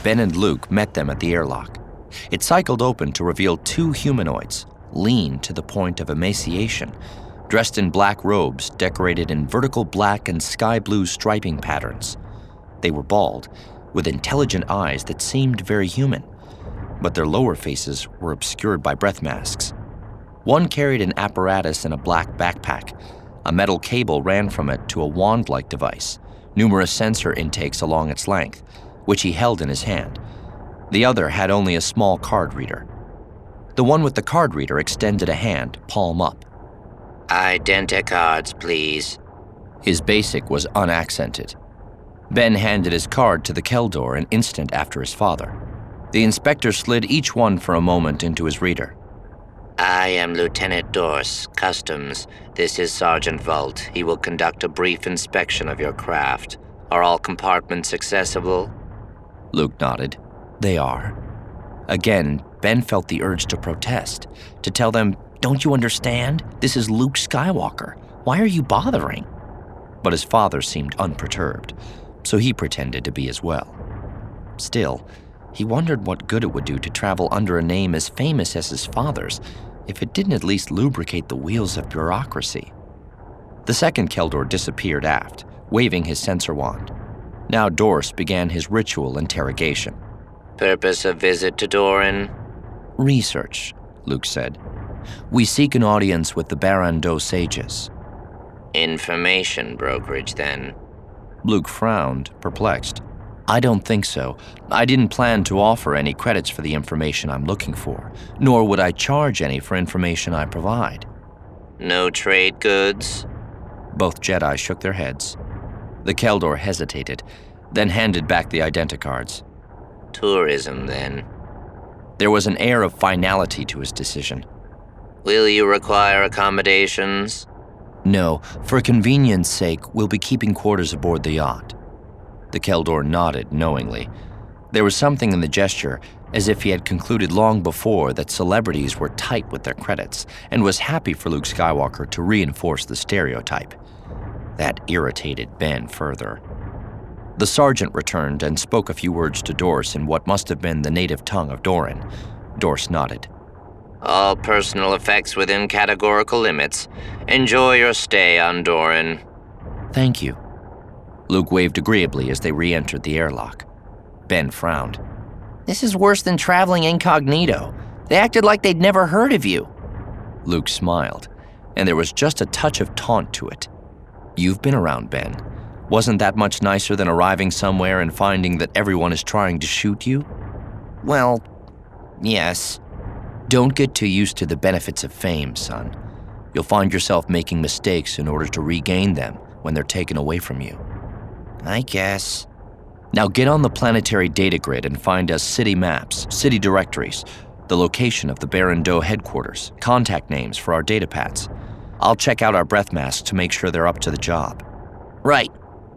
Ben and Luke met them at the airlock. It cycled open to reveal two humanoids, lean to the point of emaciation, dressed in black robes decorated in vertical black and sky blue striping patterns. They were bald, with intelligent eyes that seemed very human, but their lower faces were obscured by breath masks. One carried an apparatus in a black backpack. A metal cable ran from it to a wand-like device, numerous sensor intakes along its length, which he held in his hand. The other had only a small card reader. The one with the card reader extended a hand, palm up. "Identicards, please." His basic was unaccented. Ben handed his card to the Keldor an instant after his father. The inspector slid each one for a moment into his reader. "I am Lieutenant Dorse, Customs. This is Sergeant Volt. He will conduct a brief inspection of your craft. Are all compartments accessible?" Luke nodded. They are. Again, Ben felt the urge to protest, to tell them, "Don't you understand? This is Luke Skywalker. Why are you bothering?" But his father seemed unperturbed, so he pretended to be as well. Still, he wondered what good it would do to travel under a name as famous as his father's if it didn't at least lubricate the wheels of bureaucracy. The second Keldor disappeared aft, waving his sensor wand. Now Dorse began his ritual interrogation. "Purpose of visit to Doran?" "Research," Luke said. "We seek an audience with the Barrandau sages." "Information brokerage, then?" Luke frowned, perplexed. "I don't think so. I didn't plan to offer any credits for the information I'm looking for, nor would I charge any for information I provide." "No trade goods?" Both Jedi shook their heads. The Keldor hesitated, then handed back the identicards. "Tourism, then?" There was an air of finality to his decision. "Will you require accommodations?" "No, for convenience sake, we'll be keeping quarters aboard the yacht." The Keldor nodded knowingly. There was something in the gesture, as if he had concluded long before that celebrities were tight with their credits, and was happy for Luke Skywalker to reinforce the stereotype. That irritated Ben further. The sergeant returned and spoke a few words to Dorse in what must have been the native tongue of Doran. Dorse nodded. "All personal effects within categorical limits. Enjoy your stay on Doran." "Thank you." Luke waved agreeably as they re-entered the airlock. Ben frowned. "This is worse than traveling incognito. They acted like they'd never heard of you." Luke smiled, and there was just a touch of taunt to it. "You've been around, Ben. Wasn't that much nicer than arriving somewhere and finding that everyone is trying to shoot you?" "Well, yes." "Don't get too used to the benefits of fame, son. You'll find yourself making mistakes in order to regain them when they're taken away from you." "I guess." "Now get on the planetary data grid and find us city maps, city directories, the location of the Barrandau headquarters, contact names for our data pads. I'll check out our breath masks to make sure they're up to the job." "Right."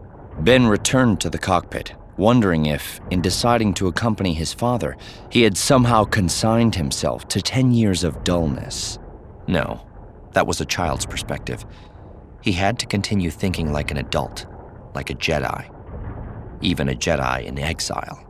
Ben returned to the cockpit, wondering if, in deciding to accompany his father, he had somehow consigned himself to 10 years of dullness. No, that was a child's perspective. He had to continue thinking like an adult, like a Jedi, even a Jedi in exile.